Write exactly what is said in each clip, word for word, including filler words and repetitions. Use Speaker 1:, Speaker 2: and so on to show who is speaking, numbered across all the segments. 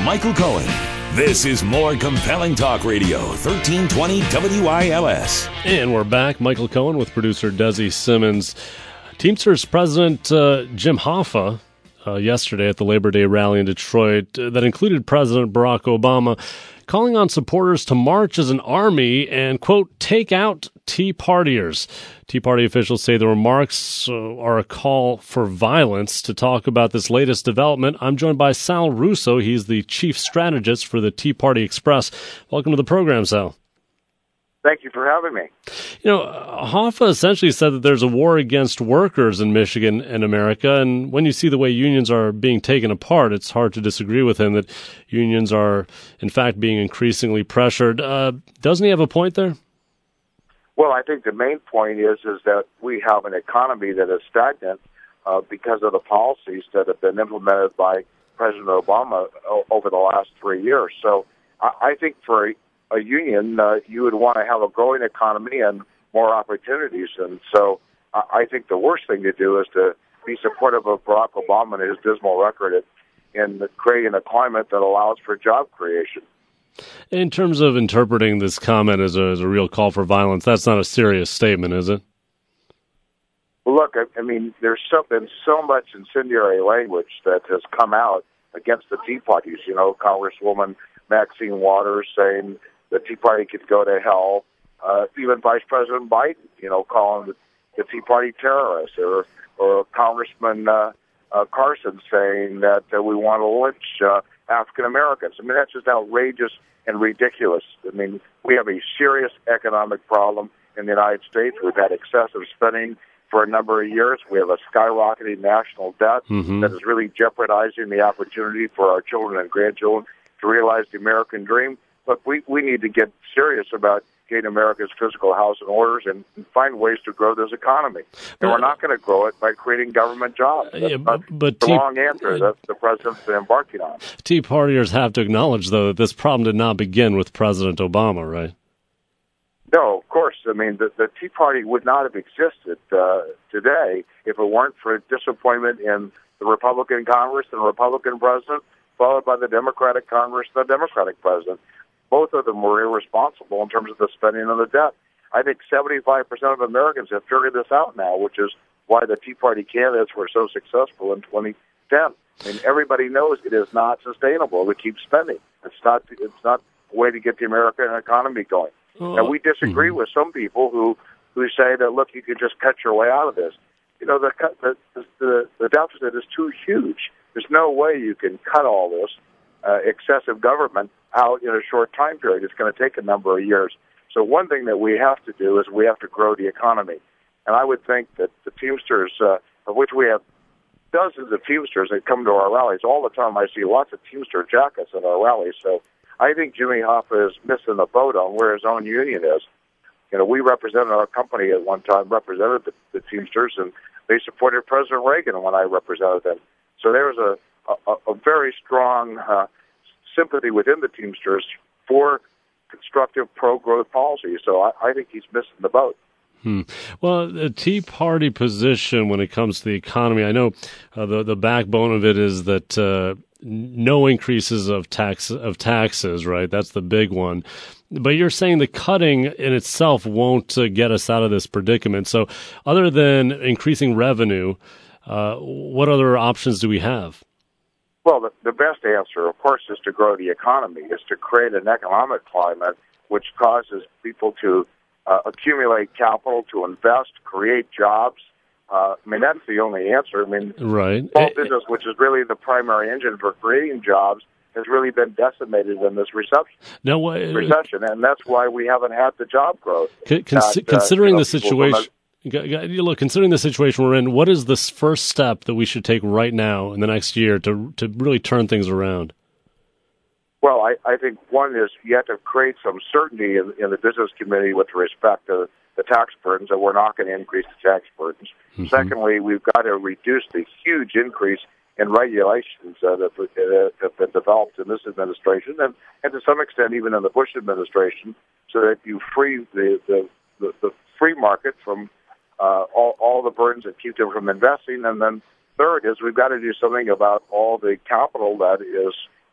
Speaker 1: Michael Cohen. This is More Compelling Talk Radio, thirteen twenty W I L S.
Speaker 2: And we're back. Michael Cohen with producer Desi Simmons. Teamsters President uh, Jim Hoffa uh, yesterday at the Labor Day rally in Detroit uh, that included President Barack Obama calling on supporters to march as an army and, quote, take out Tea Partiers. Tea Party officials say the remarks uh, are a call for violence. To talk about this latest development, I'm joined by Sal Russo. He's the chief strategist for the Tea Party Express. Welcome to the program, Sal.
Speaker 3: Thank you for having me.
Speaker 2: You know, Hoffa essentially said that there's a war against workers in Michigan and America, and when you see the way unions are being taken apart, it's hard to disagree with him that unions are, in fact, being increasingly pressured. Uh, doesn't he have a point there?
Speaker 3: Well, I think the main point is is that we have an economy that is stagnant uh, because of the policies that have been implemented by President Obama o- over the last three years. So I, I think for a, a union, uh, you would want to have a growing economy and more opportunities. And so I, I think the worst thing to do is to be supportive of Barack Obama and his dismal record in creating a climate that allows for job creation.
Speaker 2: In terms of interpreting this comment as a, as a real call for violence, that's not a serious statement, is it?
Speaker 3: Well, look, I, I mean, there's so, been so much incendiary language that has come out against the Tea Parties. You know, Congresswoman Maxine Waters saying the Tea Party could go to hell. Uh, even Vice President Biden, you know, calling the, the Tea Party terrorists, or or Congressman uh, uh, Carson saying that uh, we want to lynch uh, African Americans. I mean, that's just outrageous and ridiculous. I mean, we have a serious economic problem in the United States. We've had excessive spending for a number of years. We have a skyrocketing national debt
Speaker 2: mm-hmm.
Speaker 3: that is really jeopardizing the opportunity for our children and grandchildren to realize the American dream. Look, we, we need to get serious about getting America's physical house in orders and find ways to grow this economy. And we're not going to grow it by creating government jobs. That's
Speaker 2: yeah, but, but
Speaker 3: the
Speaker 2: tea,
Speaker 3: wrong answer that the president's been embarking on.
Speaker 2: Tea Partiers have to acknowledge, though, that this problem did not begin with President Obama, right?
Speaker 3: No, of course. I mean, the, the Tea Party would not have existed uh, today if it weren't for disappointment in the Republican Congress and the Republican president, followed by the Democratic Congress and the Democratic president. Both of them were irresponsible in terms of the spending and the debt. I think seventy-five percent of Americans have figured this out now, which is why the Tea Party candidates were so successful in twenty ten. I mean, everybody knows it is not sustainable to keep spending. It's not. It's not a way to get the American economy going.
Speaker 2: Oh,
Speaker 3: and we disagree
Speaker 2: mm-hmm.
Speaker 3: with some people who, who say that, look, you could just cut your way out of this. You know, the the the, the deficit is too huge. There's no way you can cut all this uh, excessive government out in a short time period. It's going to take a number of years. So one thing that we have to do is we have to grow the economy. And I would think that the Teamsters, uh, of which we have dozens of Teamsters that come to our rallies all the time, I see lots of Teamster jackets at our rallies. So I think Jimmy Hoffa is missing the boat on where his own union is. You know, we represented our company at one time, represented the, the Teamsters, and they supported President Reagan when I represented them. So there was a, a, a very strong uh, sympathy within the Teamsters for constructive pro-growth policy. So I, I think he's missing the boat.
Speaker 2: Hmm. Well, the Tea Party position when it comes to the economy, I know uh, the the backbone of it is that uh, no increases of tax of taxes, right? That's the big one. But you're saying the cutting in itself won't uh, get us out of this predicament. So other than increasing revenue, uh, what other options do we have?
Speaker 3: Well, the, the best answer, of course, is to grow the economy, is to create an economic climate which causes people to uh, accumulate capital, to invest, create jobs. Uh, I mean, that's the only answer. I mean,
Speaker 2: right.
Speaker 3: small business, which is really the primary engine for creating jobs, has really been decimated in this recession.
Speaker 2: No, uh,
Speaker 3: recession, and that's why we haven't had the job growth.
Speaker 2: Con- cons-
Speaker 3: that,
Speaker 2: considering
Speaker 3: uh, you know,
Speaker 2: the situation, look, considering the situation we're in, what is the first step that we should take right now in the next year to to really turn things around?
Speaker 3: Well, I, I think one is you have to create some certainty in, in the business community with respect to the tax burdens, that we're not going to increase the tax burdens. Mm-hmm. Secondly, we've got to reduce the huge increase in regulations uh, that, that have been developed in this administration, and, and to some extent even in the Bush administration, so that you free the, the, the, the free market from uh, all, all the burdens that keep them from investing. And then third is we've got to do something about all the capital that is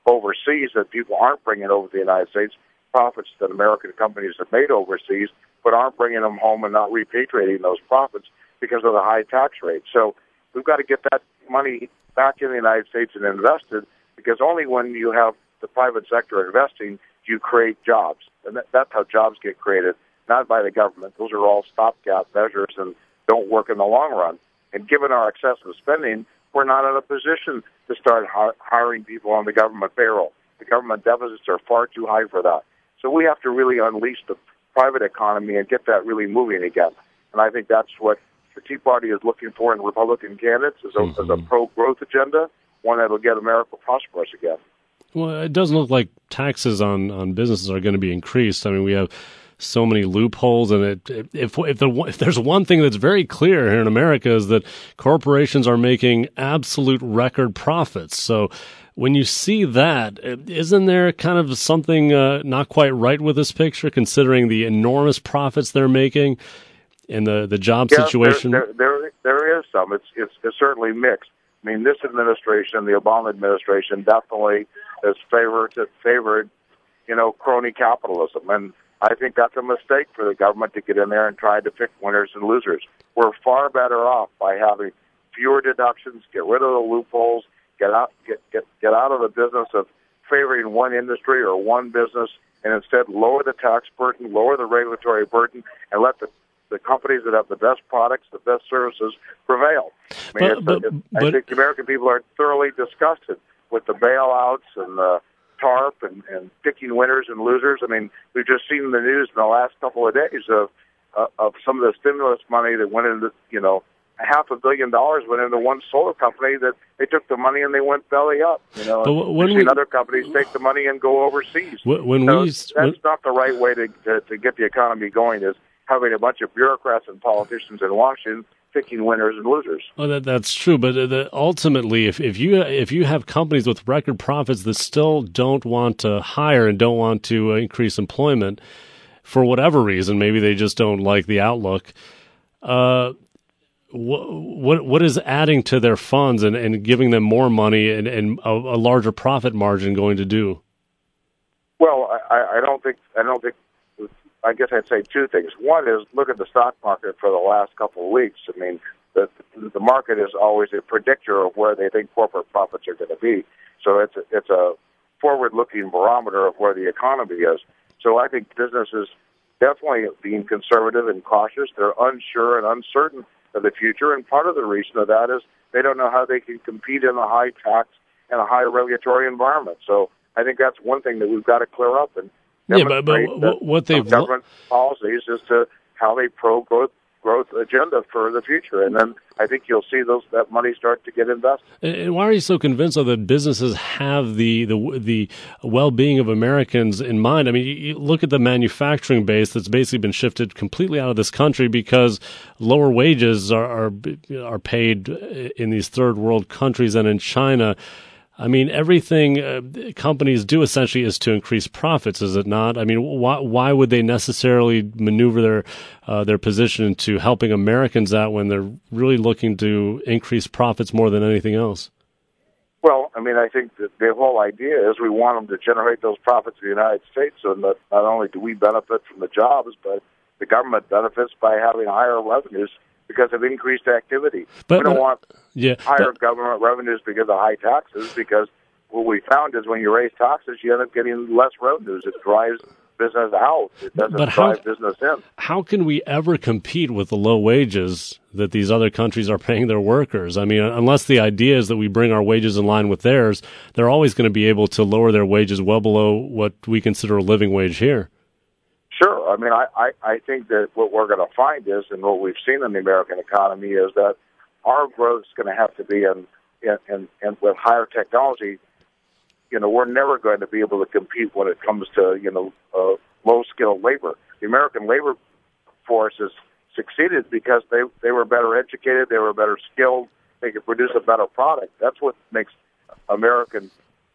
Speaker 3: overseas that people aren't bringing over to the United States, profits that American companies have made overseas, but aren't bringing them home and not repatriating those profits because of the high tax rate. So we've got to get that money back in the United States and invested, because only when you have the private sector investing do you create jobs. And that, that's how jobs get created, not by the government. Those are all stopgap measures and don't work in the long run. And given our excessive spending, we're not in a position to start hi- hiring people on the government payroll. The government deficits are far too high for that. So we have to really unleash the private economy and get that really moving again. And I think that's what the Tea Party is looking for in Republican candidates, is a, mm-hmm. is a pro-growth agenda, one that will get America prosperous again.
Speaker 2: Well, it doesn't look like taxes on, on businesses are going to be increased. I mean, we have so many loopholes, and it, if if, the, if there's one thing that's very clear here in America is that corporations are making absolute record profits. So when you see that, isn't there kind of something uh, not quite right with this picture, considering the enormous profits they're making and the, the job
Speaker 3: yeah,
Speaker 2: situation?
Speaker 3: There, there, there, there is some. It's, it's it's certainly mixed. I mean, this administration, the Obama administration, definitely has favored favored, you know, crony capitalism, and I think that's a mistake for the government to get in there and try to pick winners and losers. We're far better off by having fewer deductions, get rid of the loopholes, get out get get get out of the business of favoring one industry or one business, and instead lower the tax burden, lower the regulatory burden, and let the the companies that have the best products, the best services prevail. I mean,
Speaker 2: but,
Speaker 3: it's,
Speaker 2: but,
Speaker 3: it's,
Speaker 2: but,
Speaker 3: I think the American people are thoroughly disgusted with the bailouts and the TARP and, and picking winners and losers. I mean, we've just seen in the news in the last couple of days of uh, of some of the stimulus money that went into, you know, half a billion dollars went into one solar company that they took the money and they went belly up. You know,
Speaker 2: but when
Speaker 3: we've
Speaker 2: we,
Speaker 3: seen other companies take the money and go overseas.
Speaker 2: When, when
Speaker 3: so
Speaker 2: we,
Speaker 3: that's
Speaker 2: when,
Speaker 3: not the right way to, to to get the economy going. Is having a bunch of bureaucrats and politicians in Washington picking winners and losers.
Speaker 2: Well, that, that's true, but the, ultimately, if, if you if you have companies with record profits that still don't want to hire and don't want to increase employment for whatever reason, maybe they just don't like the outlook, uh, what what what is adding to their funds and, and giving them more money and, and a, a larger profit margin going to do?
Speaker 3: Well, I, I don't think I don't think. I guess I'd say two things. One is look at the stock market for the last couple of weeks. I mean, the the market is always a predictor of where they think corporate profits are going to be. So it's a, it's a forward-looking barometer of where the economy is. So I think businesses definitely being conservative and cautious. They're unsure and uncertain of the future, and part of the reason of that is they don't know how they can compete in a high tax and a high regulatory environment. So I think that's one thing that we've got to clear up and
Speaker 2: yeah, but, but what they've
Speaker 3: government policies as to how they pro growth growth agenda for the future, and then I think you'll see those that money start to get invested.
Speaker 2: And why are you so convinced though that businesses have the the the well-being of Americans in mind? I mean, you, you look at the manufacturing base that's basically been shifted completely out of this country because lower wages are are, are paid in these third world countries and in China. I mean, everything uh, companies do essentially is to increase profits, is it not? I mean, why why would they necessarily maneuver their uh, their position into helping Americans out when they're really looking to increase profits more than anything else?
Speaker 3: Well, I mean, I think that the whole idea is we want them to generate those profits in the United States, so that not only do we benefit from the jobs, but the government benefits by having higher revenues because of increased activity.
Speaker 2: But,
Speaker 3: we don't
Speaker 2: but,
Speaker 3: want
Speaker 2: yeah,
Speaker 3: higher
Speaker 2: but,
Speaker 3: government revenues because of high taxes, because what we found is when you raise taxes, you end up getting less revenues. It drives business out. It doesn't
Speaker 2: but how,
Speaker 3: drive business in.
Speaker 2: How can we ever compete with the low wages that these other countries are paying their workers? I mean, unless the idea is that we bring our wages in line with theirs, they're always going to be able to lower their wages well below what we consider a living wage here.
Speaker 3: Sure. I mean, I, I, I think that what we're going to find is, and what we've seen in the American economy, is that our growth is going to have to be in, in, in, in with higher technology. You know, we're never going to be able to compete when it comes to, you know, uh, low-skilled labor. The American labor force has succeeded because they, they were better educated, they were better skilled, they could produce a better product. That's what makes American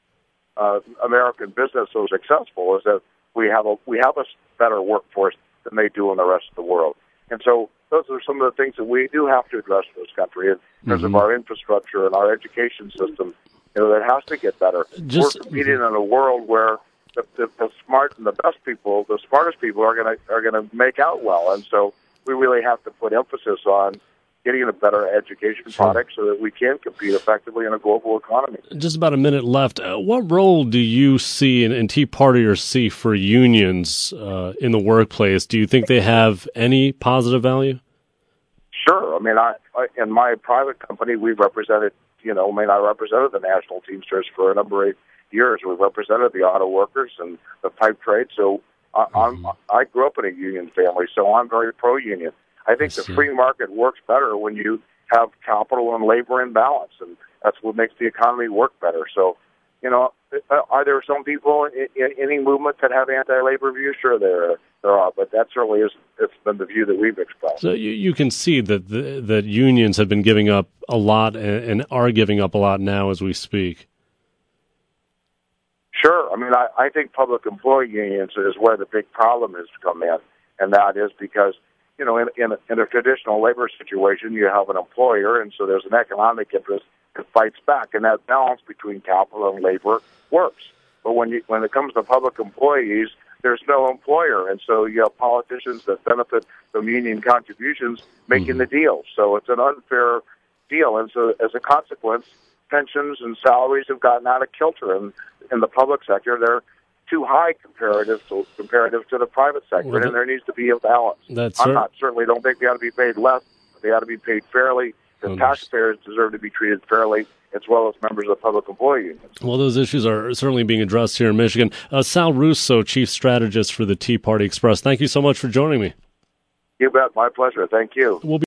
Speaker 3: uh, American business so successful, is that we have a we have a better workforce than they do in the rest of the world. And so those are some of the things that we do have to address in this country in terms mm-hmm. of our infrastructure and our education system. You know, that has to get better.
Speaker 2: Just,
Speaker 3: We're competing in a world where the, the, the smart and the best people, the smartest people, are going to are going to make out well, and so we really have to put emphasis on getting a better education
Speaker 2: sure.
Speaker 3: product so that we can compete effectively in a global economy.
Speaker 2: Just about a minute left. Uh, what role do you see, and, and Tea Partiers see, for unions uh, in the workplace? Do you think they have any positive value?
Speaker 3: Sure. I mean, I, I in my private company, we've represented, you know, I mean, I represented the National Teamsters for a number of years. We've represented the auto workers and the pipe trade. So I,
Speaker 2: mm-hmm.
Speaker 3: I'm, I grew up in a union family, so I'm very pro-union. I think
Speaker 2: I
Speaker 3: the free market works better when you have capital and labor in balance, and that's what makes the economy work better. So, you know, are there some people in, in any movement that have anti-labor views? Sure, there there are, but that certainly is it's been the view that we've expressed.
Speaker 2: So you, you can see that the, that unions have been giving up a lot and, and are giving up a lot now as we speak.
Speaker 3: Sure. I mean, I, I think public employee unions is where the big problem has come in, and that is because, you know, in, in, a, in a traditional labor situation, you have an employer, and so there's an economic interest that fights back, and that balance between capital and labor works. But when you, when it comes to public employees, there's no employer, and so you have politicians that benefit from union contributions making mm-hmm. the deal. So it's an unfair deal, and so as a consequence, pensions and salaries have gotten out of kilter, and in the public sector, they're too high comparative to comparative to the private sector, well, that, and there needs to be a balance.
Speaker 2: That's
Speaker 3: I'm
Speaker 2: cer-
Speaker 3: not certainly don't think they ought to be paid less. But they ought to be paid fairly. The um, taxpayers deserve to be treated fairly, as well as members of public employee unions.
Speaker 2: Well, those issues are certainly being addressed here in Michigan. Uh, Sal Russo, Chief Strategist for the Tea Party Express, thank you so much for joining me.
Speaker 3: You bet. My pleasure. Thank you.
Speaker 2: We'll be